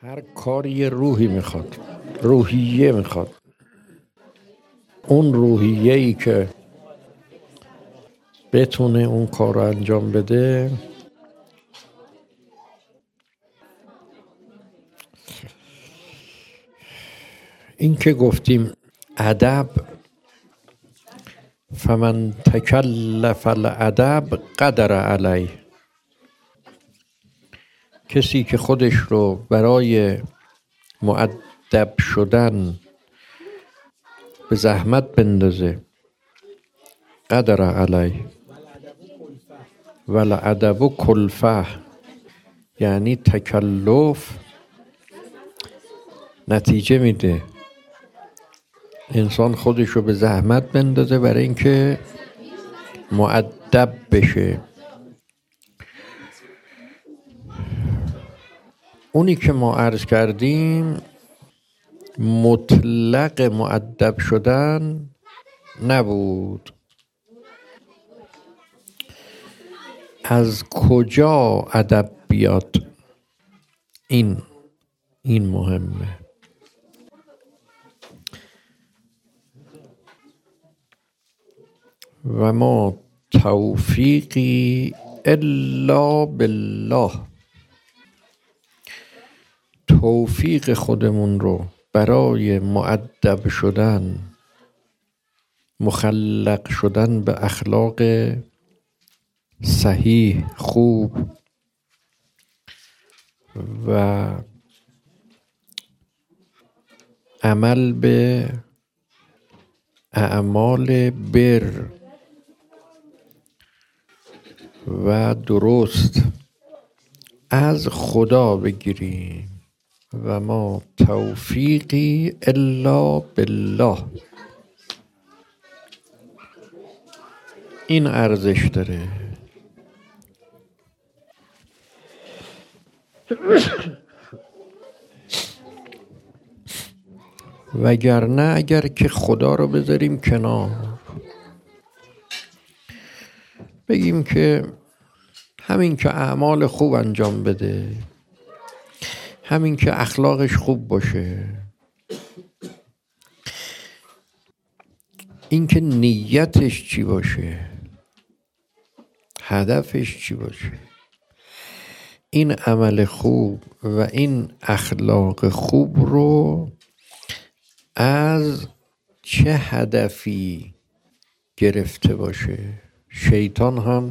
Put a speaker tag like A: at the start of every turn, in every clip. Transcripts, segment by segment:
A: هر کاری یه روحی میخواد، روحیه میخواد. اون روحیه‌ای که بتونه اون کار رو انجام بده این که گفتیم ادب، فمن تکلف الادب قدر علیه. کسی که خودش رو برای مؤدب شدن به زحمت بندازه قدر علیه. والادب کلفه، یعنی تکلف نتیجه میده. انسان خودش رو به زحمت بندازه برای اینکه مؤدب بشه. اونی که ما عرض کردیم مطلق مؤدب شدن نبود. از کجا ادب بیاد؟ این مهمه. و ما توفیقی الا بالله. توفیق خودمون رو برای مؤدب شدن، مخلق شدن به اخلاق صحیح خوب و عمل به اعمال بر و درست از خدا بگیریم. و ما توفیقی الا بالله. این ارزش داره. وگرنه اگر که خدا رو بذاریم کنار، بگیم که همین که اعمال خوب انجام بده، همین که اخلاقش خوب باشه، این که نیتش چی باشه، هدفش چی باشه، این عمل خوب و این اخلاق خوب رو از چه هدفی گرفته باشه. شیطان هم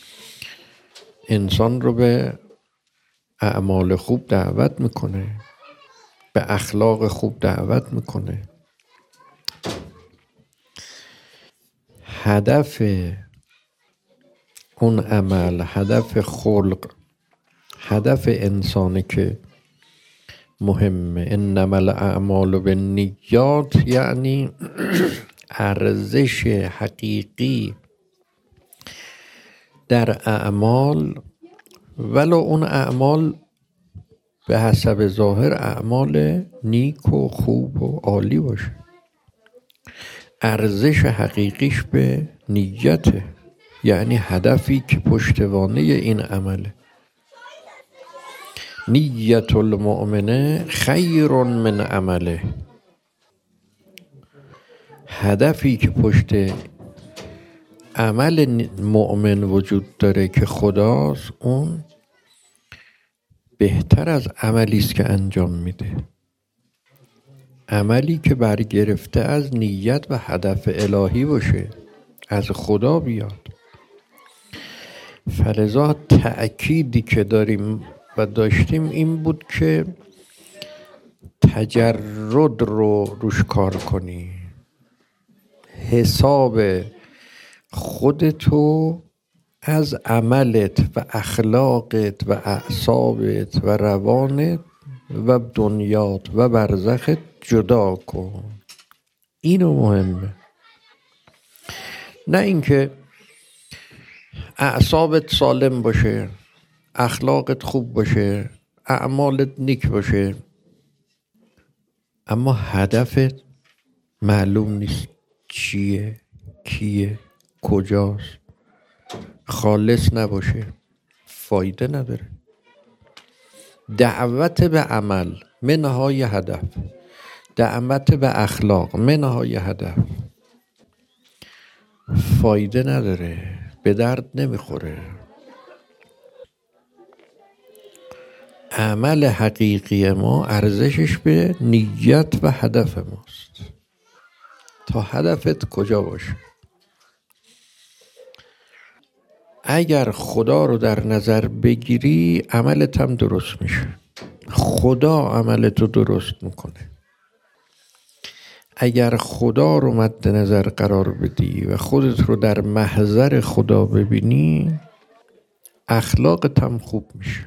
A: انسان رو به اعمال خوب دعوت میکنه، به اخلاق خوب دعوت میکنه. هدف اون عمل، هدف خلق، هدف انسانه که مهمه. انما الاعمال بالنیات، یعنی ارزش حقیقی در اعمال، ولو اون اعمال به حسب ظاهر اعمال نیک و خوب و عالی باشه، ارزش حقیقیش به نیته، یعنی هدفی که پشتوانه این عمله. نیت المؤمنه خیر من عمله. هدفی که پشت عمل مؤمن وجود داره که خداست، اون بهتر از عملی است که انجام میده. عملی که برگرفته از نیت و هدف الهی باشه، از خدا بیاد. فلذا تأکیدی که داریم و داشتیم این بود که تجرد رو روش کار کنی. حساب خودتو از عملت و اخلاقت و اعصابت و روانت و دنیات و برزخت جدا کن. اینو مهمه. نه اینکه اعصابت سالم باشه، اخلاقت خوب باشه، اعمالت نیک باشه، اما هدفت معلوم نیست چیه، کیه، کجاست، خالص نباشه، فایده نداره. دعوت به عمل منهای هدف، دعوت به اخلاق منهای هدف فایده نداره، به درد نمیخوره. عمل حقیقی ما ارزشش به نیت و هدف ماست. تا هدفت کجا باشه. اگر خدا رو در نظر بگیری عملت هم درست میشه. خدا عملت رو درست میکنه. اگر خدا رو مد نظر قرار بدی و خودت رو در محضر خدا ببینی اخلاقت هم خوب میشه.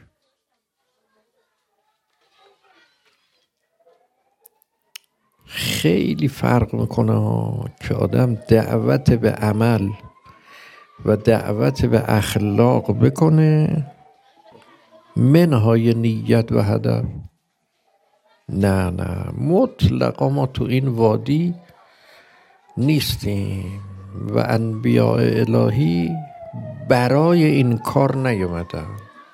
A: خیلی فرق میکنه که آدم دعوت به عمل و دعوت به اخلاق بکنه منهای نیت و هدف. نه مطلقا ما تو این وادی نیستیم و انبیاء الهی برای این کار نیومدن.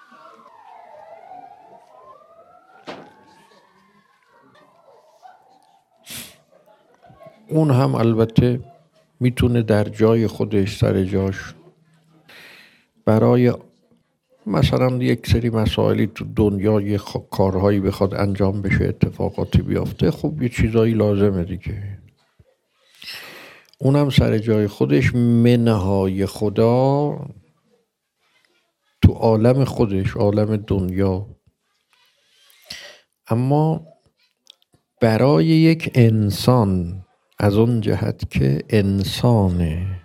A: اون هم البته میتونه در جای خودش سر جاش برای مثلا یک سری مسائلی تو دنیا یه کارهایی بخواد انجام بشه، اتفاقاتی بیافته، خب یه چیزایی لازمه دیگه. اونم سر جای خودش منهای خدا تو عالم خودش، عالم دنیا. اما برای یک انسان از اون جهت که انسانه،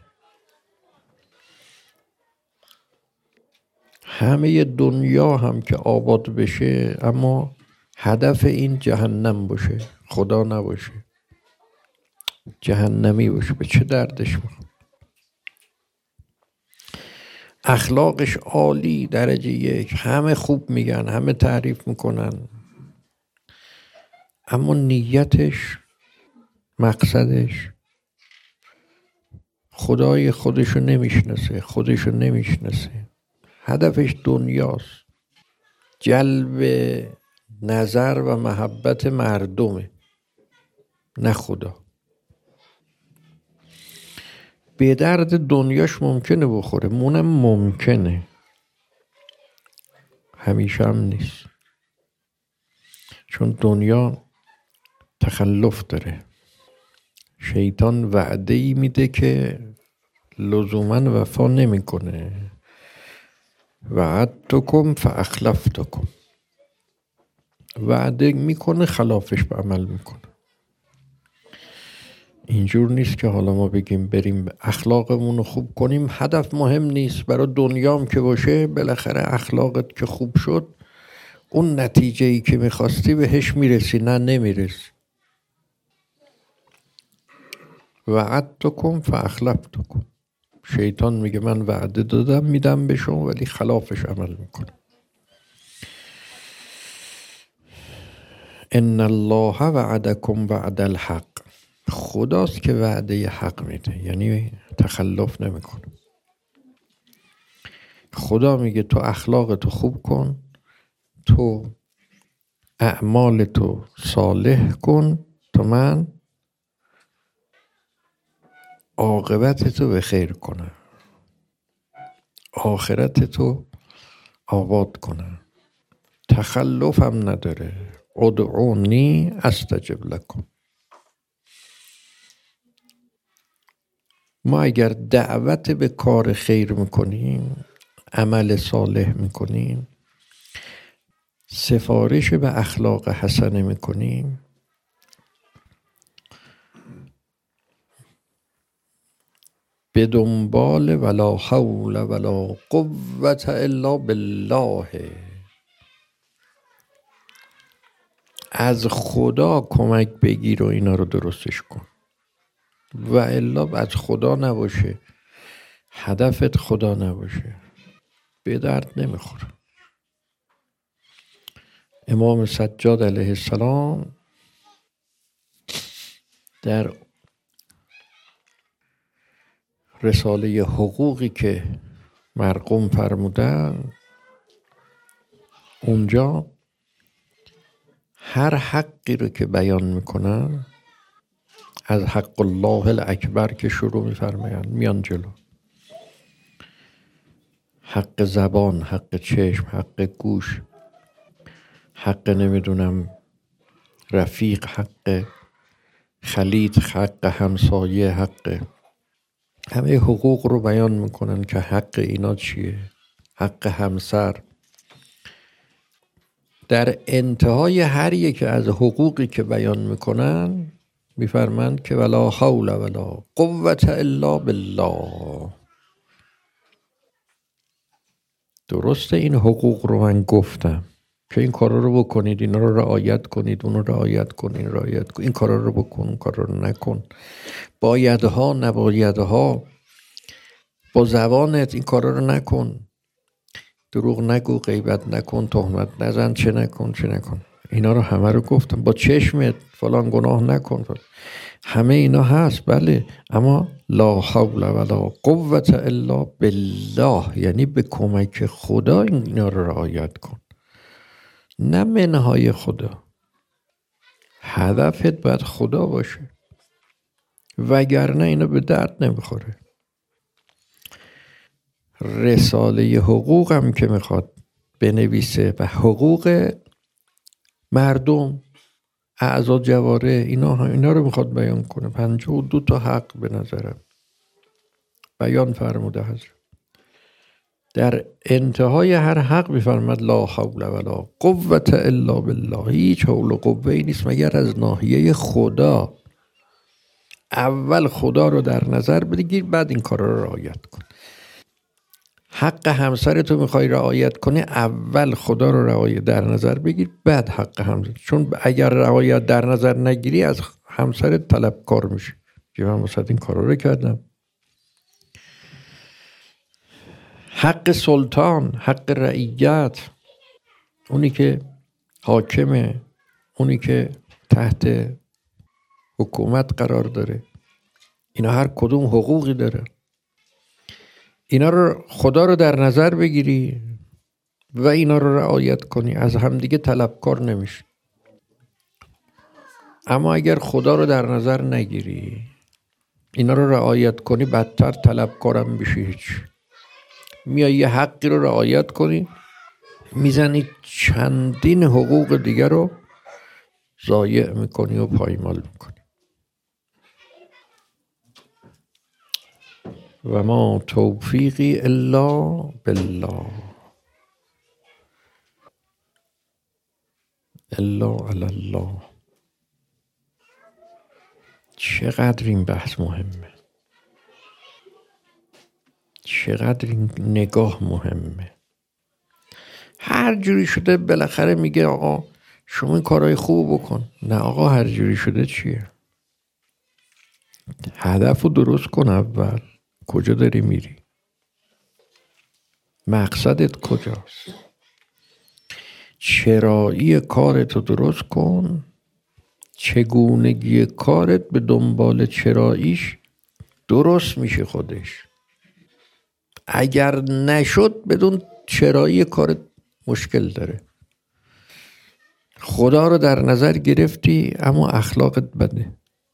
A: همه دنیا هم که آباد بشه اما هدف این جهنم باشه، خدا نباشه، جهنمی باشه، به چه دردش میخواد؟ اخلاقش عالی، درجه یک، همه خوب میگن، همه تعریف میکنن، اما نیتش، مقصدش، خدای خودشو نمیشناسه، خودشو نمیشناسه، هدفش دنیاست، جلب نظر و محبت مردمه، نه خدا. به درد دنیاش ممکنه بخوره، مونم ممکنه، همیشه هم نیست، چون دنیا تخلف داره. شیطان وعده‌ای میده که لزوما وفا نمیکنه. وعدتکم فاخلفتکم، وعده میکنه خلافش به عمل میکنه. اینجور نیست که حالا ما بگیم بریم اخلاقمون رو خوب کنیم، هدف مهم نیست، برای دنیام که باشه بالاخره اخلاقت که خوب شد اون نتیجه‌ای که میخواستی بهش میرسی. نه، نمیرسی. وعدتکم فاخلفتکم، شیطان میگه من وعده دادم میدم به شما ولی خلافش عمل میکنه. ان الله وعدکم وعد الحق، خداست که وعده حق میده، یعنی تخلف نمیکنه. خدا میگه تو اخلاقتو خوب کن، تو اعمالتو صالح کن تا من عاقبتتو به خیر کنم، آخرتتو آباد کنم. تخلف هم نداره. ادعونی استجب لکم. ما اگر دعوت به کار خیر میکنیم، عمل صالح میکنیم، سفارش به اخلاق حسنه میکنیم، به دنبال ولا حول ولا قوة الا بالله، از خدا کمک بگیر و اینا رو درستش کن. و الا از خدا نباشه، هدفت خدا نباشه، به درد نمیخوره. امام سجاد علیه السلام در رساله حقوقی که مرقوم فرمودن، اونجا هر حقی رو که بیان میکنن از حق الله الاکبر که شروع میفرمایند میان جلو. حق زبان، حق چشم، حق گوش، حق نمیدونم رفیق، حق خلید، حق همسایه، حق همه حقوق رو بیان میکنن که حق اینا چیه. حق همسر. در انتهای هر یک از حقوقی که بیان میکنن میفرمند که ولا حول ولا قوة الا بالله. درسته این حقوق رو من گفتم که این کارا رو بکنید، اینا رو رعایت کنید، اون رو رعایت کنید، رعایت کنید، این کارا رو بکن، اون کارا رو نکن، بایدها نبایدها، با زبانت این کارا رو نکن، دروغ نگو، غیبت نکن، تهمت نزن، چه نکن چه نکن. اینا رو همه رو گفتم. با چشمت فلان گناه نکن. همه اینا هست بله، اما لا حول ولا قوة الا بالله، یعنی به کمک خدا اینا رو رعایت کن، نه منهای خدا. هدفت باید خدا باشه، وگرنه اینا به درد نمیخوره. رساله حقوق هم که میخواد بنویسه و حقوق مردم، اعضا جواره، اینا رو میخواد بیان کنه. 52 تا حق به نظرم بیان فرموده حضرت. در انتهای هر حق میفرماد لا حول ولا قوة الا بالله. هیچ حول و قوه‌ای نیست مگر از ناحیه خدا. اول خدا رو در نظر بگیر، بعد این کارا رو رعایت کن. حق همسرتو میخوای رعایت کنی، اول خدا رو رعایت در نظر بگیر، بعد حق همسر. چون اگر رعایت در نظر نگیری از همسرت طلبکار میشی که من واسه این کارا رو کردم. حق سلطان، حق رعیت، اونی که حاکمه، اونی که تحت حکومت قرار داره، اینا هر کدوم حقوقی داره. اینا رو خدا رو در نظر بگیری و اینا رو رعایت کنی، از همدیگه طلبکار نمیشه. اما اگر خدا رو در نظر نگیری، اینا رو رعایت کنی، بدتر طلبکارم بشی. هیچ میای یه حقی رو رعایت کنی، میزنی چندین حقوق دیگر رو ضایع میکنی و پایمال میکنی. و ما توفیقی الا بالله الا علی الله. چقدر این بحث مهمه، چقدر این نگاه مهمه. هر جوری شده بالاخره میگه آقا شما این کارهای خوب بکن. نه آقا، هر جوری شده چیه؟ هدف رو درست کن. اول کجا داری میری؟ مقصدت کجاست؟ چرایی کارتو درست کن. چگونگی کارت به دنبال چراییش درست میشه خودش. اگر نشد بدون چرایی کارت مشکل داره. خدا رو در نظر گرفتی اما اخلاقت بده،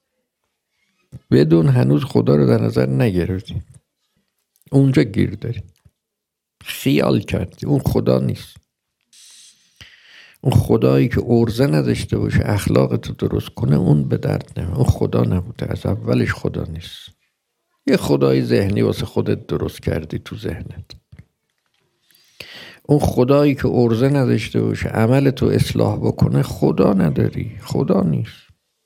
A: بدون هنوز خدا رو در نظر نگرفتی، اونجا گیر داری. خیال کردی اون خدا نیست. اون خدایی که عرضه نداشته باشه اخلاقتو درست کنه، اون به درد نمیخوره. اون خدا نبوده، از اولش خدا نیست. یه خدای ذهنی واسه خودت درست کردی تو ذهنت. اون خدایی که عرضه نداشته باشه عملتو اصلاح بکنه، خدا نداری، خدا نیست.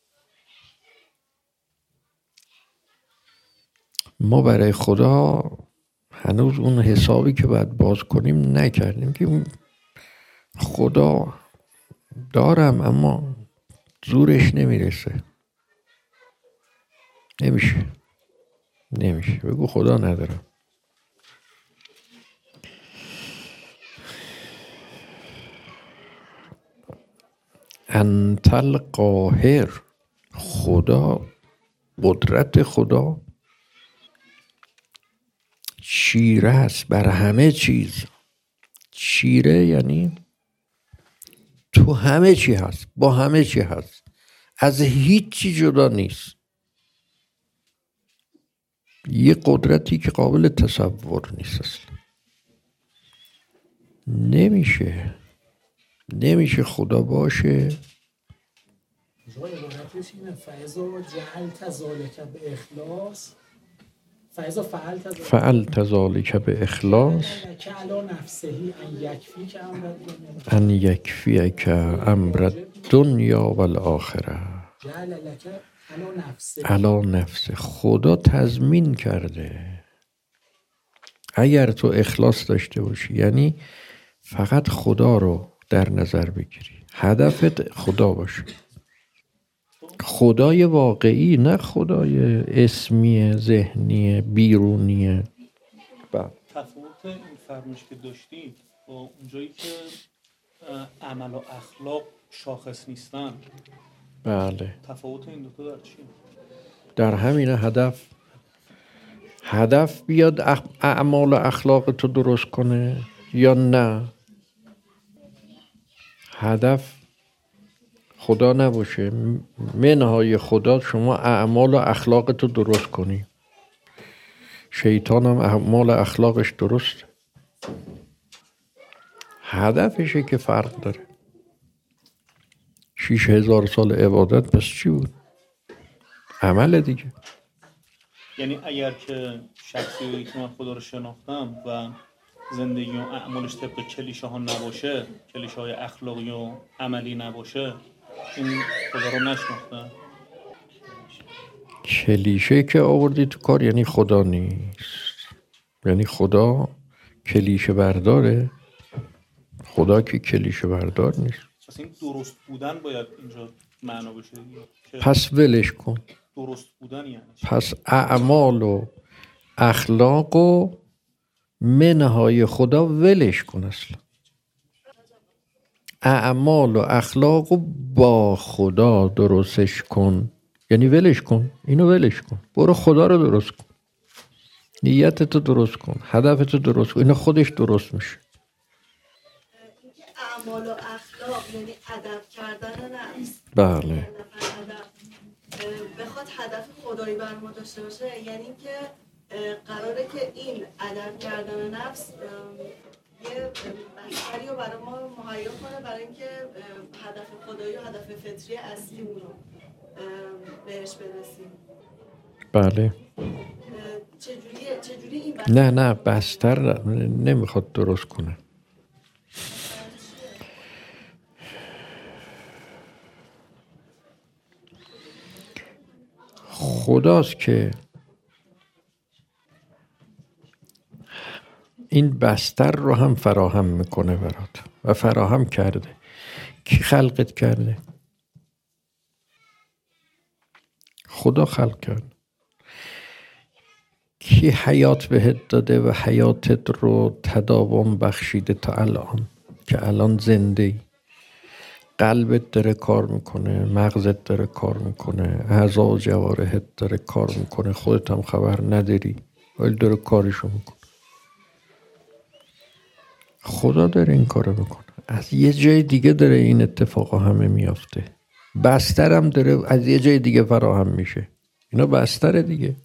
A: ما برای خدا هنوز اون حسابی که باید باز کنیم نکردیم که خدا دارم اما زورش نمیرسه. نمیشه بگو خدا ندارم. انت القاهر. خدا، قدرت خدا چیره است بر همه چیز. چیره یعنی تو همه چی هست، با همه چی هست، از هیچ چی جدا نیست. یه قدرتی که قابل تصور نیست اصلا. نمیشه خدا باشه.
B: عبارتش اینه فعضا جعلت ذالک به اخلاص، فعضا فعلت
A: ذالک به اخلاص ان یکفیک امر الدنیا و الاخره علی نفسه. خدا تضمین کرده اگر تو اخلاص داشته باشی، یعنی فقط خدا رو در نظر بگیری، هدفت خدا باشه، خدای واقعی، نه خدای اسمی ذهنی بیرونی.
C: تفاوت این فرمایش که داشتید با اونجایی که عمل و اخلاق شاخص نیستن،
A: بله،
C: تفاوت این دوتا در چیه؟
A: در همین هدف بیاد اعمال و اخلاق تو درست کنه یا نه هدف خدا نباشه، منهای خدا شما اعمال و اخلاق تو درست کنی. شیطان هم اعمال و اخلاقش درست، هدفشه که فرق داره. 6000 سال عبادت پس چی بود؟ عمل دیگه.
C: یعنی اگر که شخصی که من خدا رو شناختم و زندگی و اعمالش طبق کلیشه ها نباشه، کلیشه های اخلاقی و عملی نباشه، این خدا رو نشناختم.
A: کلیشه که آوردی تو کار یعنی خدا نیست. یعنی خدا کلیشه برداره؟ خدا که کلیشه بردار نیست.
C: پس این درست بودن باید اینجا معنا بشه.
A: پس ولش کن.
C: درست بودن یعنی
A: پس اعمال و اخلاق و منهای خدا ولش کن. اصلا اعمال و اخلاق و با خدا درستش کن، یعنی ولش کن، اینو ولش کن، برو خدا رو درست کن، نیتتو درست کن، هدفتو درست کن، اینو خودش درست میشه.
D: اعمال و اخلاق یعنی ادب کردن نفس.
A: بله.
D: بخواد هدف خدایی بر ما داشته باشه، یعنی که قراره که این ادب کردن نفس یه بستری رو برای ما مهیا کنه برای اینکه هدف خدایی و هدف فطری اصلی اون رو بهش برسیم.
A: بله.
D: چجوری این بستر؟
A: نه بستر نمیخواد درست کنه. خداست که این بستر رو هم فراهم میکنه برات و فراهم کرده. کی خلقت کرده؟ خدا خلق کرد. کی حیات بهت داده و حیاتت رو تداوم بخشیده تا الان که الان زنده ای؟ قلبت داره کار میکنه، مغزت داره کار میکنه، اعضا و جوارحت داره کار میکنه، خودت هم خبر نداری ولی داره کارشو میکنه. خدا داره این کارو میکنه. از یه جای دیگه داره این اتفاقا همه میافته. بسترم داره از یه جای دیگه فراهم میشه. اینا بستر دیگه.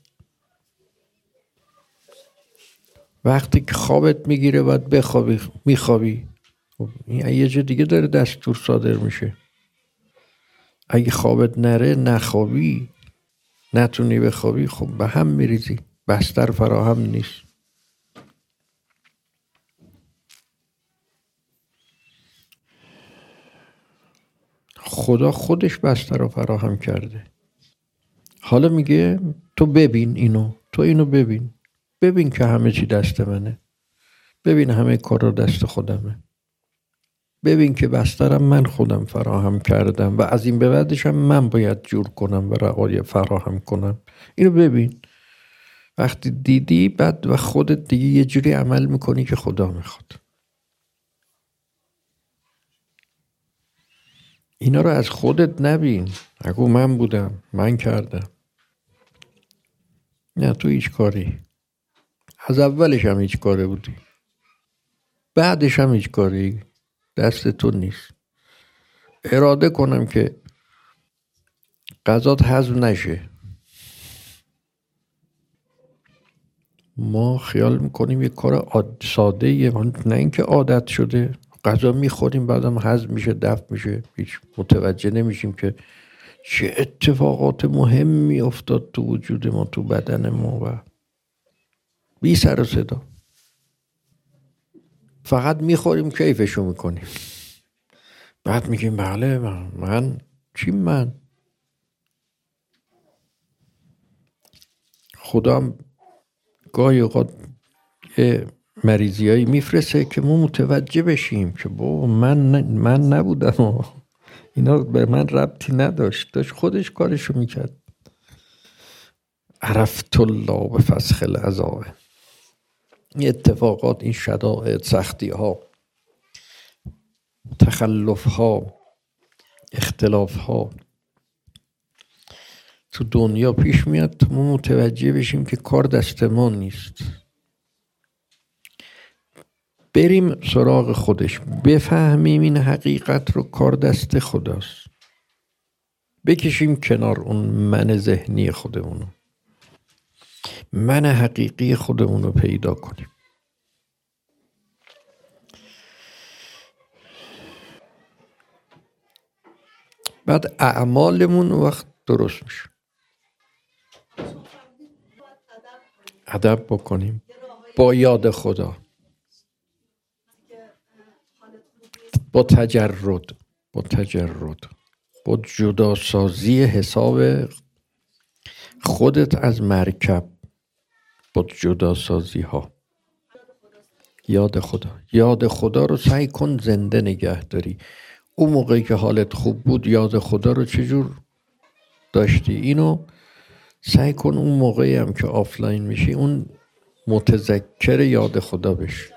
A: وقتی که خوابت میگیره باید بخوابی، میخوابی، این یه جای دیگه داره دستور صادر میشه. اگه خوابت نره، نخوابی، نتونی بخوابی، خب به هم میریزی، بستر فراهم نیست. خدا خودش بستر رو فراهم کرده. حالا میگه تو ببین اینو، تو اینو ببین که همه چی دست منه، ببین همه کارا دست خودمه، ببین که بسترم من خودم فراهم کردم و از این به بعدشم من باید جور کنم و رعایت فراهم کنم. اینو ببین. وقتی دیدی بعد و خودت دیگه یه جوری عمل میکنی که خدا میخواد. اینا رو از خودت نبین. اگه من بودم، من کردم. نه، تو هیچ کاری. از اولش هم هیچ کاره بودی، بعدش هم هیچ کاری. دست تو نیست. اراده کنم که غذات هضم نشه. ما خیال میکنیم یه کار ساده یه، نه اینکه عادت شده غذا میخوریم بعدم هضم میشه دفع میشه، هیچ متوجه نمیشیم که چه اتفاقات مهمی افتاد تو وجود ما، تو بدن ما و بی سر و صدا فقط میخوریم کیفشو میکنیم. بعد میگیم بله من چی من خدا هم گاهی اوقات مریضیایی میفرسته که ما متوجه بشیم که بابا من نبودم، اینا به من ربطی نداشت، داشت خودش کارشو میکرد. عرفت الله به فسخ العذاب. این اتفاقات، این شدائد، سختی ها، تخلف ها، اختلاف ها تو دنیا پیش میاد تا ما متوجه بشیم که کار دست ما نیست، بریم سراغ خودش، بفهمیم این حقیقت رو کار دست خداست، بکشیم کنار اون من ذهنی خودمونو، من حقیقی خودمونو پیدا کنیم. بعد اعمالمون وقت درست میشه. ادب بکنیم با یاد خدا، با تجرد، با جدا سازی حساب خودت از مرکب، با جدا سازی ها. یاد خدا رو سعی کن زنده نگه داری. اون موقعی که حالت خوب بود یاد خدا رو چجور داشتی؟ اینو سعی کن اون موقعی هم که آفلاین میشی اون متذکر یاد خدا بشی.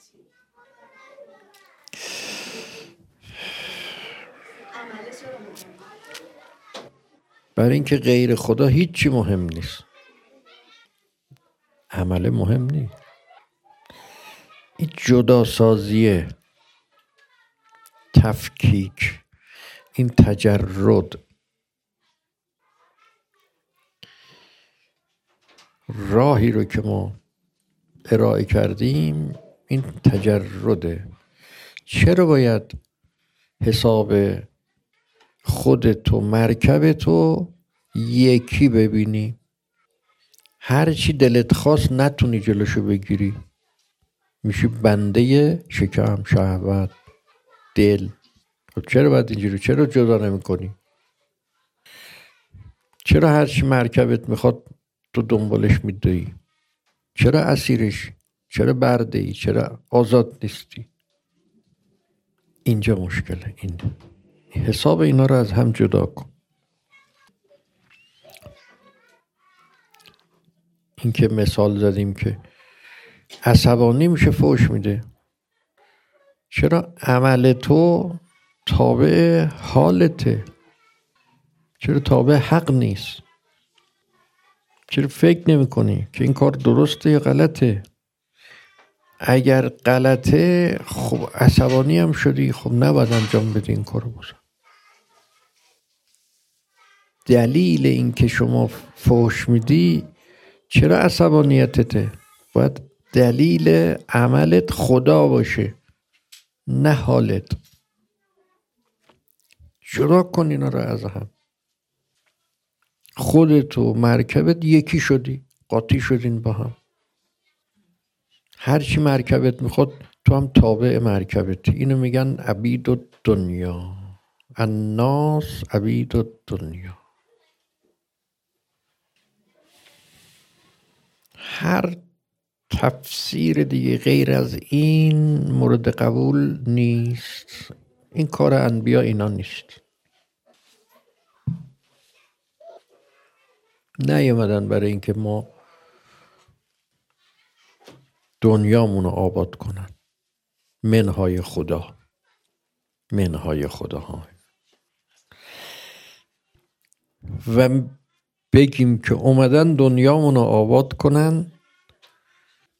A: برای اینکه غیر خدا هیچی مهم نیست، عمل مهم نیست. این جدا سازیه، تفکیک، این تجرد، راهی رو که ما ارائه کردیم این تجرده. چرا باید حساب خودت و مرکبت رو یکی ببینی؟ هر چی دلت خواست نتونی جلوشو بگیری، میشی بنده شکم، شهوت، دل. خب چرا باید اینجوری؟ چرا جدا نمی کنی؟ چرا هر چی مرکبت میخواد تو دنبالش میدوی؟ چرا اسیرش؟ چرا برده ای؟ چرا آزاد نیستی؟ اینجا مشکله. این حساب اینا رو از هم جدا کن. این که مثال زدیم که عصبانی میشه فحش میده، چرا عمل تو تابع حالته؟ چرا تابع حق نیست؟ چرا فکر نمی کنی که این کار درسته یا غلطه؟ اگر غلطه خب عصبانی هم شدی، خب نباید انجام بدی این کارو. بازم دلیل این که شما فحش میدی چرا عصبانیتته؟ باید دلیل عملت خدا باشه نه حالت. جدا کن اینا رو از هم. خودت و مرکبت یکی شدی، قاطی شدین با هم. هر چی مرکبت میخواد تو هم تابع مرکبت. اینو میگن عبید الدنیا، الناس عبید الدنیا. هر تفسیر دیگه غیر از این مورد قبول نیست. این کار انبیا اینا نیست. نیومدن برای اینکه ما دنیامونو آباد کنن. منهای خدا ها و بگیم که اومدن دنیامونو آباد کنن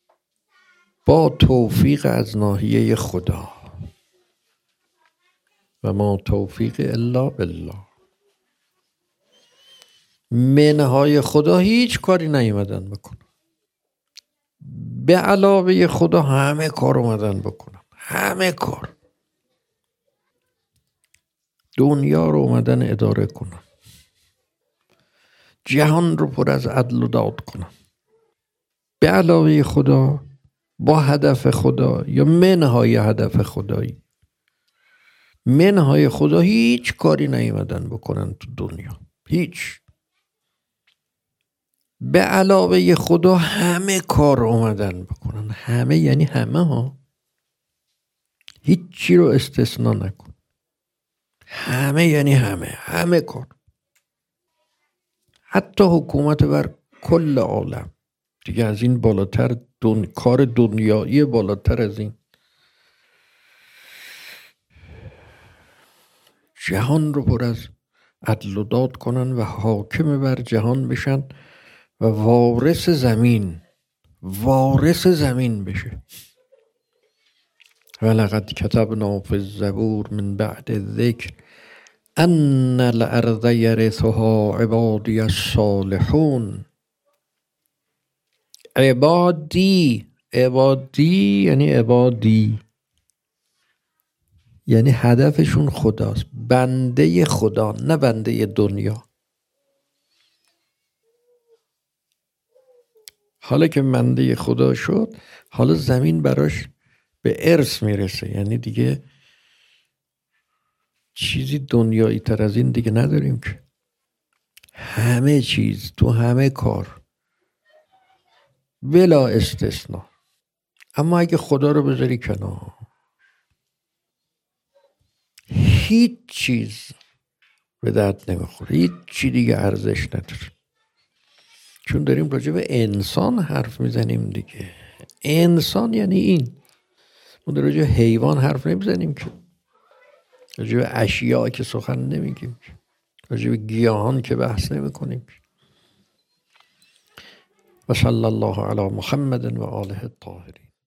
A: با توفیق از ناحیه خدا. و ما توفیق الا بالله. منهای خدا هیچ کاری نیومدن بکنن، به علاوه خدا همه کار اومدن بکنن، همه کار دنیا رو اومدن اداره کنن، جهان رو پر از عدل و داد کنن، به علاوه خدا، با هدف خدا یا منهای هدف خدایی. منهای خدا هیچ کاری نیومدن بکنن تو دنیا، هیچ. به علاوه خدا همه کار اومدن بکنن، همه یعنی همه ها، هیچی رو استثنا نکن، همه یعنی همه کار، حتی حکومت بر کل عالم. دیگه از این بالاتر کار دنیایی بالاتر از این. جهان رو پر از عدل و داد کنن و حاکم بر جهان بشن و وارث زمین بشه. ولقد کتبنا فی الزبور من بعد الذکر ان الارض یرثها عبادی الصالحون. عبادی یعنی عبادی، یعنی هدفشون خداست، بنده خدا، نه بنده دنیا. حالا که بنده خدا شد، حالا زمین براش به ارث میرسه، یعنی دیگه چیزی دنیایی تر از این دیگه نداریم که. همه چیز تو همه کار بلا استثنا. اما اگه خدا رو بذاری کنار، هیچ چیز به درد نمیخوره، هیچ چی دیگه ارزش نداره. چون داریم راجع به انسان حرف میزنیم دیگه. انسان یعنی این. ما در راجع به حیوان حرف نمیزنیم که، راجع به اشیاء که سخن نمیگیم که، راجع به گیاهان که بحث نمیکنیم که. و صلی الله علی محمد و آله الطاهرین.